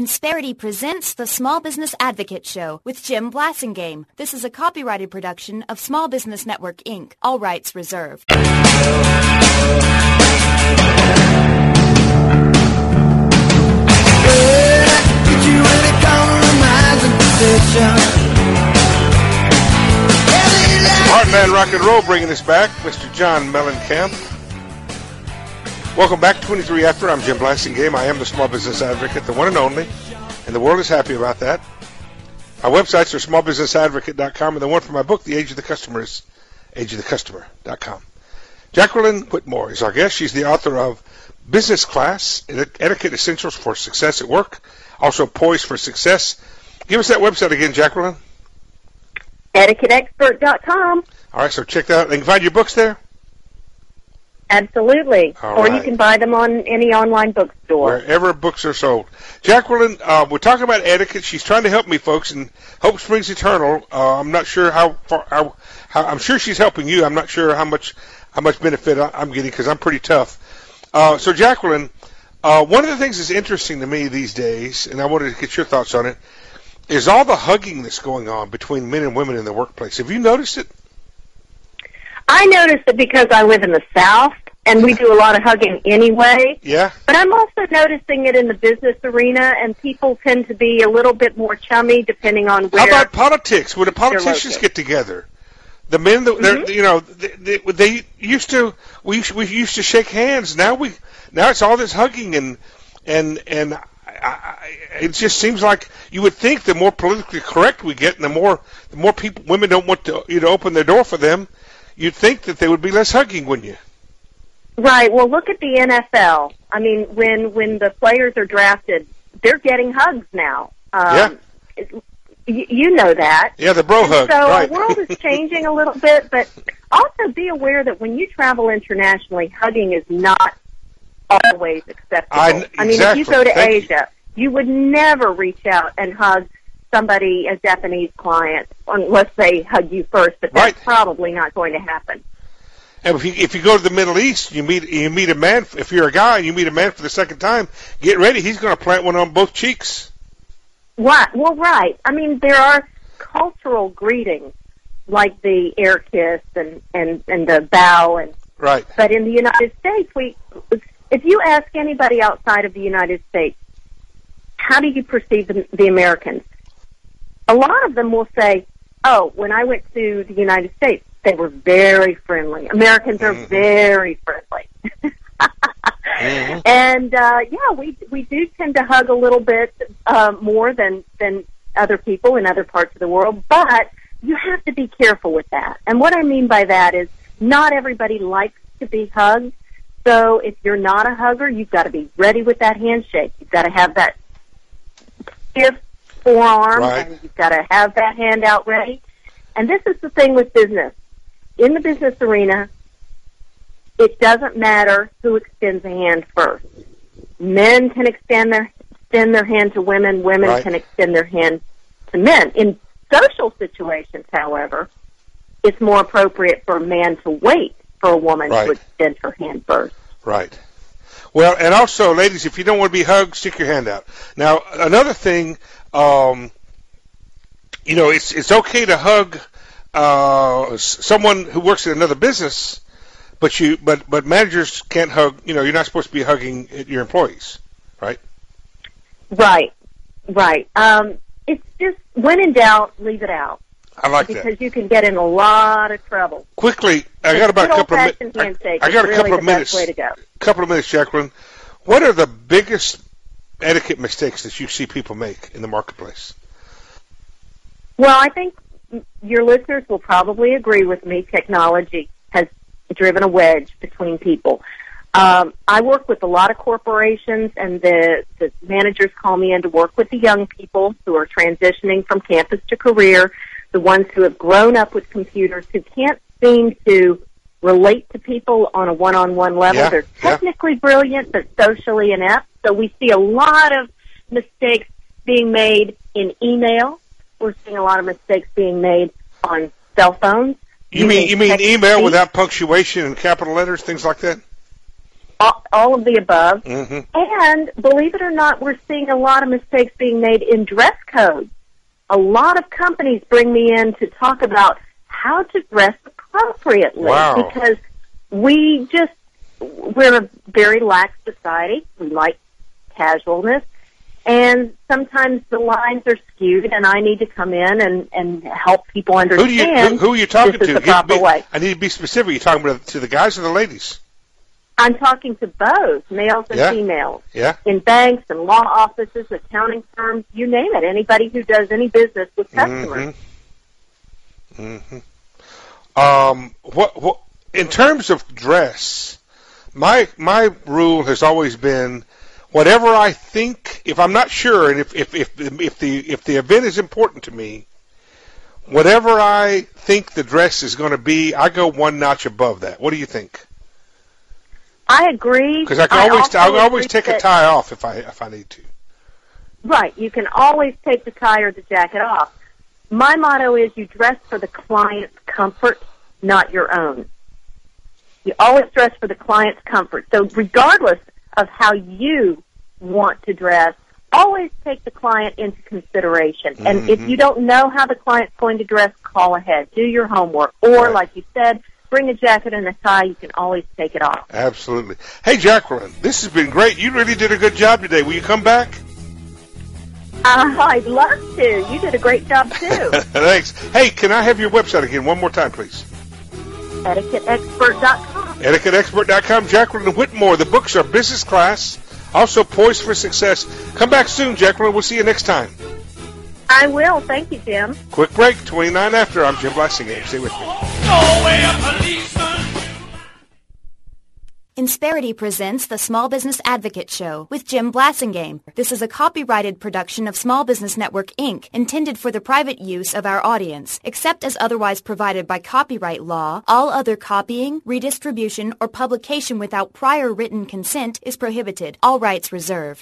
Insperity presents the Small Business Advocate Show with Jim Blasingame. This is a copyrighted production of Small Business Network, Inc. All rights reserved. Did you really compromise the position? Heartland Rock and Roll bringing us back, Mr. John Mellencamp. Welcome back, 23 After. I'm Jim Blasingame. I am the Small Business Advocate, the one and only, and the world is happy about that. Our websites are smallbusinessadvocate.com, and the one for my book, The Age of the Customer, is ageofthecustomer.com. Jacqueline Whitmore is our guest. She's the author of Business Class, Etiquette Essentials for Success at Work, also Poised for Success. Give us that website again, Jacqueline. EtiquetteExpert.com. All right, so check that out. They can find your books there? Absolutely. All or right. you can buy them on any online bookstore. Wherever books are sold. Jacqueline, we're talking about etiquette. She's trying to help me, folks, and hope springs eternal. I'm not sure how I'm sure she's helping you. I'm not sure how much benefit I'm getting because I'm pretty tough. So, Jacqueline, one of the things that's interesting to me these days, and I wanted to get your thoughts on it, is all the hugging that's going on between men and women in the workplace. Have you noticed it? I noticed it because I live in the South, and we do a lot of hugging anyway. Yeah. But I'm also noticing it in the business arena, and people tend to be a little bit more chummy depending on where. How about politics? When the politicians get together, the men that they used to we used to shake hands. Now it's all this hugging and it just seems like you would think the more politically correct we get, and the more women don't want to open their door for them, you'd think that there would be less hugging, wouldn't you? Right. Well, look at the NFL. I mean, when the players are drafted, they're getting hugs now. Yeah. You know that. Yeah, the bro hug. So right. The world is changing a little bit, but also be aware that when you travel internationally, hugging is not always acceptable. I mean, if you go to Asia, you would never reach out and hug somebody, a Japanese client, unless they hug you first, but that's probably not going to happen. And if you go to the Middle East, you meet a man. If you're a guy and you meet a man for the second time, get ready. He's going to plant one on both cheeks. Right. Well, right. I mean, there are cultural greetings like the air kiss and the bow and. Right. But in the United States, if you ask anybody outside of the United States, how do you perceive the Americans? A lot of them will say, "Oh, when I went to the United States, they were very friendly. Americans are very friendly." And we do tend to hug a little bit more than other people in other parts of the world, but you have to be careful with that. And what I mean by that is not everybody likes to be hugged. So if you're not a hugger, you've got to be ready with that handshake. You've got to have that stiff forearm, and you've got to have that hand out ready. And this is the thing with business. In the business arena, it doesn't matter who extends a hand first. Men can extend their hand to women. Women can extend their hand to men. In social situations, however, it's more appropriate for a man to wait for a woman to extend her hand first. Right. Well, and also, ladies, if you don't want to be hugged, stick your hand out. Now, another thing, it's okay to hug someone who works in another business, but managers can't hug. You're not supposed to be hugging your employees, right? Right. It's just when in doubt, leave it out. I like that. Because you can get in a lot of trouble. Quickly, I got about a couple of minutes. I got a couple of minutes. Couple of minutes, Jacqueline. What are the biggest etiquette mistakes that you see people make in the marketplace? Well, I think your listeners will probably agree with me. Technology has driven a wedge between people. I work with a lot of corporations, and the managers call me in to work with the young people who are transitioning from campus to career, the ones who have grown up with computers, who can't seem to relate to people on a one-on-one level. Yeah, they're technically brilliant, but socially inept. So we see a lot of mistakes being made in email. We're seeing a lot of mistakes being made on cell phones. You mean email without punctuation and capital letters, things like that? all of the above. Mm-hmm. And believe it or not, we're seeing a lot of mistakes being made in dress codes. A lot of companies bring me in to talk about how to dress appropriately. Wow. Because we're a very lax society. We like casualness. And sometimes the lines are skewed, and I need to come in and help people understand who are you talking this is to? the proper way. I need to be specific. Are you talking to the guys or the ladies? I'm talking to both, males and females. Yeah. In banks and law offices, accounting firms, you name it. Anybody who does any business with customers. Mm-hmm. What in terms of dress, my rule has always been whatever I think. If I'm not sure, and if the event is important to me, whatever I think the dress is going to be, I go one notch above that. What do you think? I agree. Because I can always take a tie off if I need to. Right. You can always take the tie or the jacket off. My motto is you dress for the client's comfort, not your own. You always dress for the client's comfort. So regardless of how you want to dress, always take the client into consideration. Mm-hmm. And if you don't know how the client's going to dress, call ahead. Do your homework. Or, like you said, bring a jacket and a tie. You can always take it off. Absolutely. Hey, Jacqueline, this has been great. You really did a good job today. Will you come back? I'd love to. You did a great job, too. Thanks. Hey, can I have your website again one more time, please? EtiquetteExpert.com. EtiquetteExpert.com. Jacqueline Whitmore. The books are Business Class, also Poised for Success. Come back soon, Jacqueline. We'll see you next time. I will. Thank you, Jim. Quick break. 29 after. I'm Jim Blasingame. Stay with me. Insperity presents the Small Business Advocate Show with Jim Blasingame. This is a copyrighted production of Small Business Network, Inc., intended for the private use of our audience. Except as otherwise provided by copyright law, all other copying, redistribution, or publication without prior written consent is prohibited. All rights reserved.